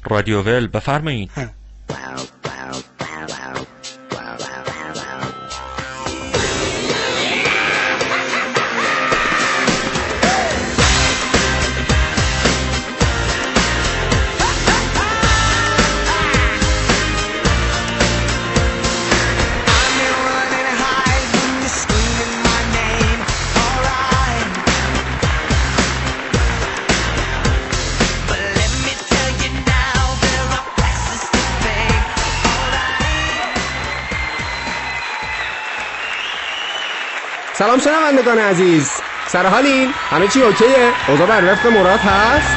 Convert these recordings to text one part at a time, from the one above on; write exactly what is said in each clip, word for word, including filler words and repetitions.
رادیو ول، بفرمایید. سلام شنوندگان عزیز، سر حالین؟ همه چی اوکیه؟ اوضاع بر وفق مراد هست؟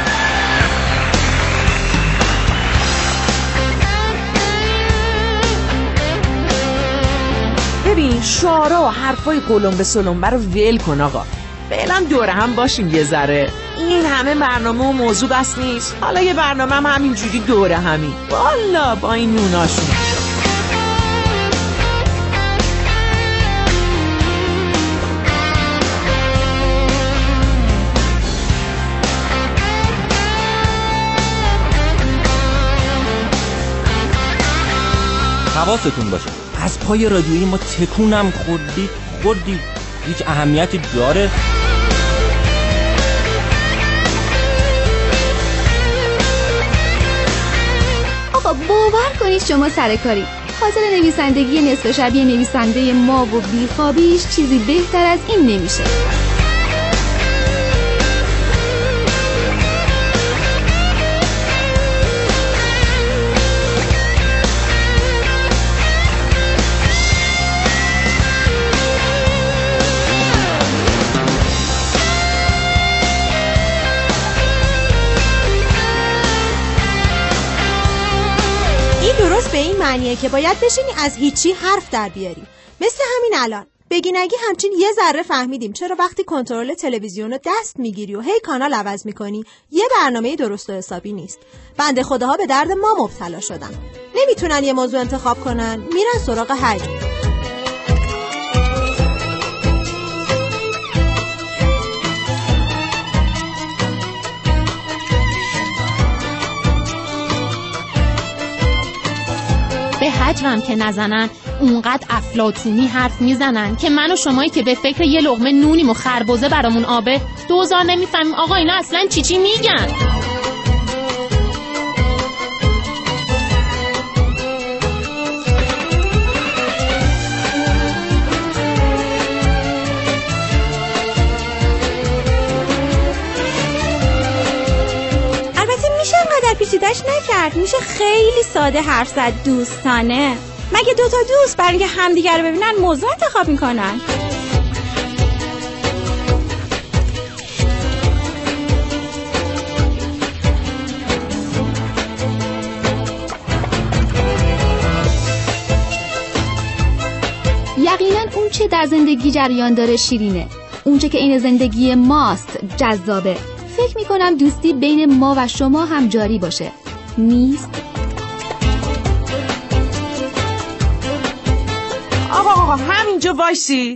ببین شعارا و حرفای قلم به سلمبه رو ول کن آقا، فعلا دوره هم باشیم یه ذره. این همه برنامه و موضوع بس نیست، حالا یه برنامه هم همینجوری دوره همین والا با این نوناشون. حواستون باشه از پای رادیویی ما تکونم خوردید خوردید هیچ اهمیتی داره؟ آقا باور کنید شما سرکاری حاصل نویسندگی نصف شبیه نویسنده ما و بیخوابیش چیزی بهتر از این نمیشه. درست به این معنیه که باید بشینی از هیچی حرف در بیاری، مثل همین الان بگی نگی همچین یه ذره فهمیدیم چرا وقتی کنترل تلویزیون رو دست میگیری و هی کانال عوض میکنی یه برنامه درست و حسابی نیست. بنده خداها به درد ما مبتلا شدن، نمیتونن یه موضوع انتخاب کنن، میرن سراغ حج. به حجمم که نزنن اونقدر افلاطونی حرف میزنن که من و شمایی که به فکر یه لقمه نونیم و خربزه برامون آبه دوزار نمیفهمیم آقا اینا اصلا چی چی میگن. پیچیده‌اش نکرد، میشه خیلی ساده حرف زد دوستانه. مگه دوتا دوست برای اینکه همدیگر رو ببینن موضوع انتخاب میکنن؟ یقینا اون چه در زندگی جریان داره شیرینه، اون چه که این زندگی ماست جذابه. فکر میکنم دوستی بین ما و شما هم جاری باشه، نیست؟ آقا آقا همینجا وایسی.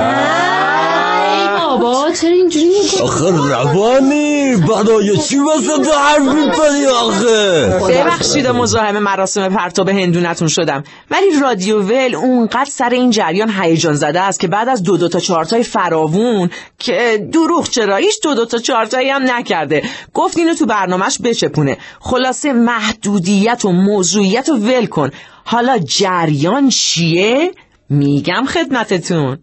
بابا چرا اینجوری میگی؟ آخه روانی برای چی واسه تو حرف میپنی آخه؟ ببخشید مزاحم مراسم پرتاب هندونتون شدم، ولی رادیو ول اونقدر سر این جریان هیجان زده است که بعد از دو دو تا چهارتای فراوون که دروغ چرا هیچ دو دو تا چهارتایی هم نکرده گفت اینو تو برنامهش بچپونه. خلاصه محدودیت و موضوعیت رو ول کن. حالا جریان چیه؟ میگم خدمتتون.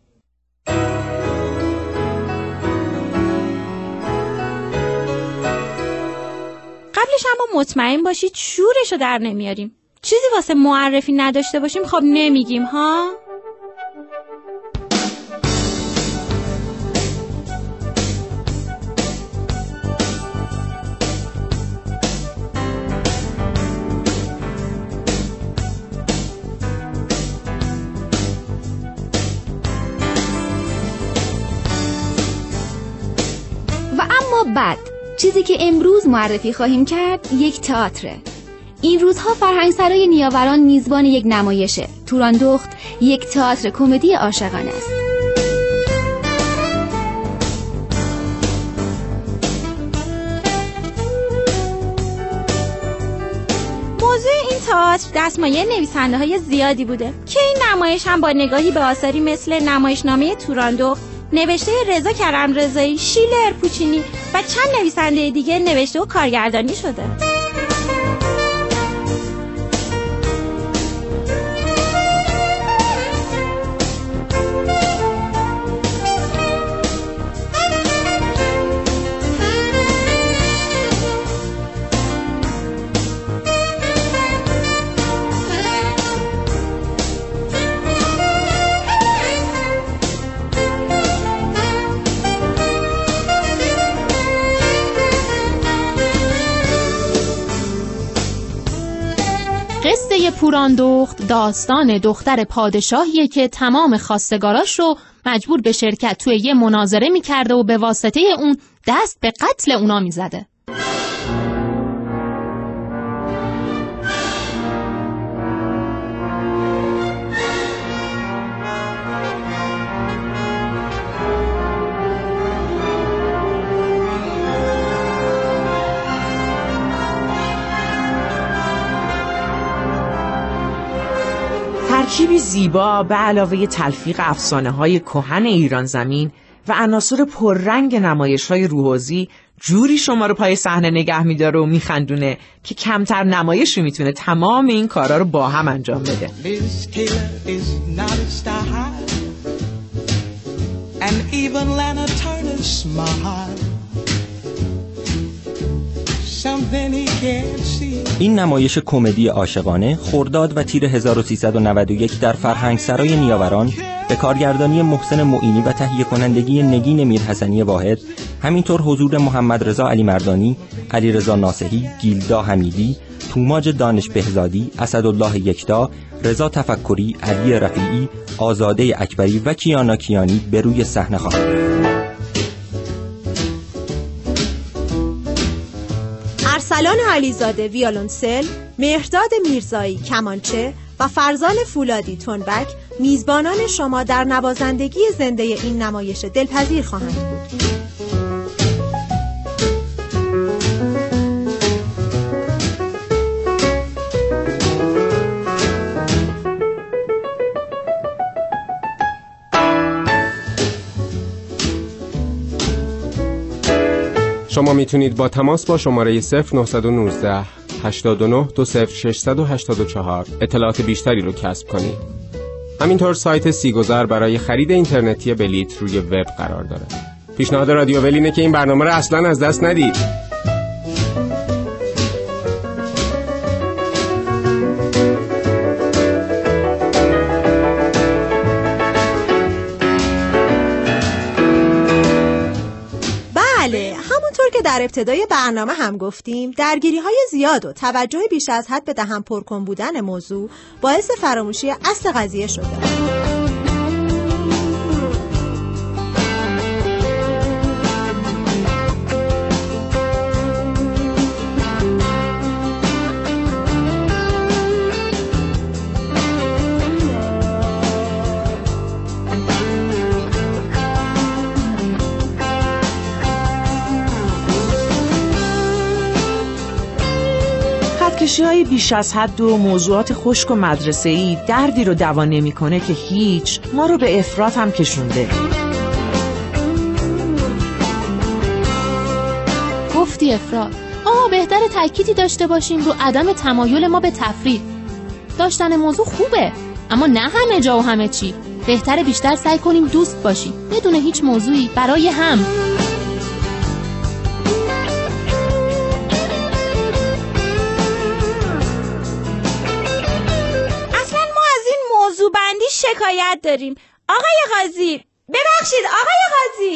قبلش اما مطمئن باشید شورشو در نمیاریم. چیزی واسه معرفی نداشته باشیم خب نمیگیم ها. و اما بعد چیزی که امروز معرفی خواهیم کرد یک تئاتره. این روزها فرهنگسرای نیاوران میزبان یک نمایشه. توراندخت یک تئاتر کمدی عاشقانه است. تئاتر دستمایه نویسنده های زیادی بوده که این نمایش هم با نگاهی به آثاری مثل نمایشنامه توراندخت نوشته رضا کرم‌رضایی، شیلر، پوچینی و چند نویسنده دیگه نوشته و کارگردانی شده. قصه پوراندخت داستان دختر پادشاهیه که تمام خواستگاراش رو مجبور به شرکت توی یه مناظره می‌کرده و به واسطه اون دست به قتل اونا می‌زده. ترکیبی زیبا به علاوه تلفیق افسانه‌های کهن ایران زمین و عناصر پررنگ نمایش‌های روحوزی جوری شما رو پای صحنه نگه می‌داره و می‌خندونه که کمتر نمایشی میتونه تمام این کارا رو با هم انجام بده. این نمایش کمدی عاشقانه خرداد و تیر هزار و سیصد و نود و یک در فرهنگسرای نیاوران به کارگردانی محسن معینی و تهیه کنندگی نگین میرحسنی واحد، همینطور حضور محمد رضا علی مردانی، علی رضا ناصحی، گیلدا حمیدی، توماج دانش بهزادی، اسدالله یکتا، رضا تفکری، علی رفیعی، آزاده اکبری و کیانا کیانی به روی صحنه خواهد. ارسلان علیزاده ویولنسل، مهرداد میرزایی کمانچه و فرزان فولادی تنبک میزبانان شما در نوازندگی زنده این نمایش دلپذیر خواهند بود. شما میتونید با تماس با شماره صفر نه یک نه هشتاد و نه دو صفر ششصد و هشتاد و چهار اطلاعات بیشتری رو کسب کنید. همینطور سایت سیگذر برای خرید اینترنتی بلیت روی وب قرار داره. پیشنهاد رادیو ول اینه که این برنامه رو اصلاً از دست ندید. در ابتدای برنامه هم گفتیم درگیری‌های زیاد و توجه بیش از حد به دهن پرکن بودن موضوع باعث فراموشی اصل قضیه شده. کشی‌های بیش از حد و موضوعات خشک و مدرسه‌ای دردی رو دوا نمی‌کنه که هیچ، ما رو به افراط هم کشونده. گفتی افراط. آه بهتر تأکیدی داشته باشیم رو عدم تمایل ما به تفرید. داشتن موضوع خوبه، اما نه همه جا و همه چی. بهتره بیشتر سعی کنیم دوست باشیم بدون هیچ موضوعی برای هم. شکایت داریم آقای قاضی. ببخشید آقای قاضی.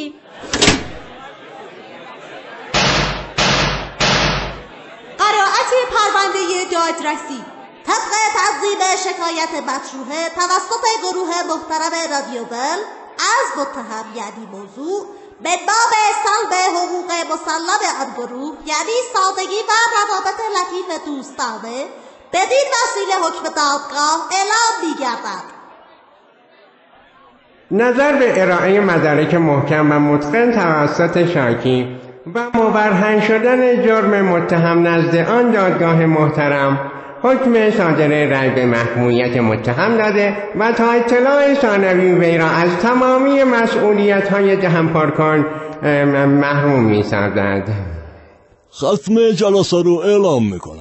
قرائت پرونده دادرسی طبق تقدیم شکایت مطروحه توسط گروه محترم رادیو ول از متهم یعنی موضوع به باب سلب حقوق مسلم آن گروه یعنی سادگی و روابط لطیف دوستانه بدین وسیله حکم دادگاه اعلام می‌گردد. نظر به ارائه مدارک محکم و متقن توسط شاکی و مبرهن شدن جرم متهم نزد آن دادگاه محترم حکم صادر رأی به محکومیت متهم داده و تا اطلاع ثانوی وی را از تمامی مسئولیت‌های دهنپارکان محروم می‌سازد. ختم جلسه رو اعلام میکنم.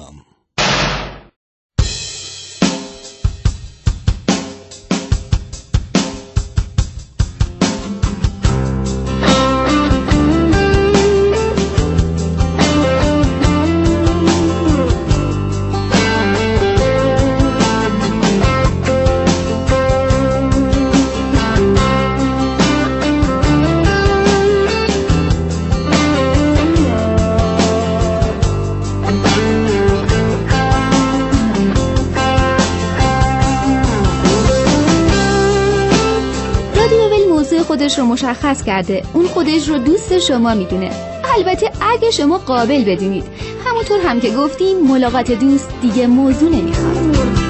خودش رو مشخص کرده، اون خودش رو دوست شما میدونه. البته اگه شما قابل بدونید. همونطور هم که گفتیم ملاقات دوست دیگه موضوع نمیخواد.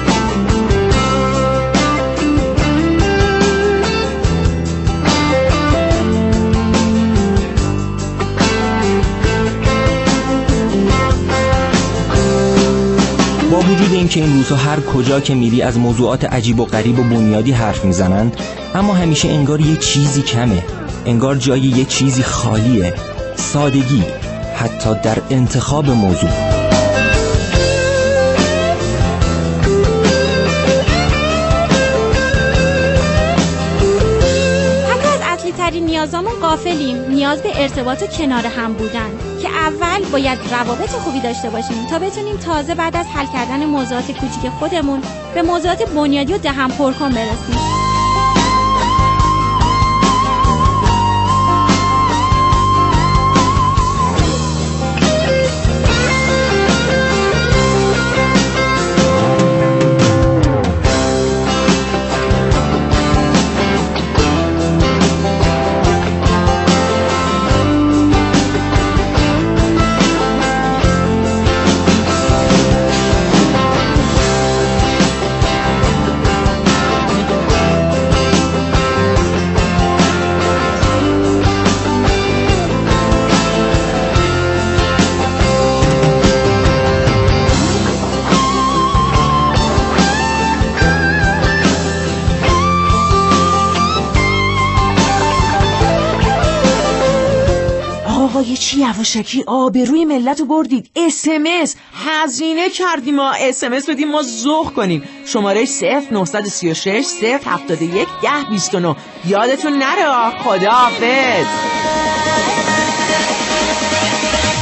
با وجود اینکه این روزها هر کجا که میری از موضوعات عجیب و غریب و بنیادی حرف میزنند، اما همیشه انگار یه چیزی کمه، انگار جای یه چیزی خالیه. سادگی، حتی در انتخاب موضوع. حتی از اصلی ترین نیازامون غافلیم، نیاز به ارتباط و کنار هم بودن، که اول باید روابط خوبی داشته باشیم تا بتونیم تازه بعد از حل کردن موضوعات کوچیک خودمون به موضوعات بنیادی و دهن پرکن برسیم. آقای چی یواشکی آبروی ملت رو بردید. اس ام اس هزینه کردیم، ما اس ام اس بدیم ما ذوق کنیم. شماره صفر نه سه شش صفر هفت یک ده بیست و نه. یادتون نره. خداحافظ.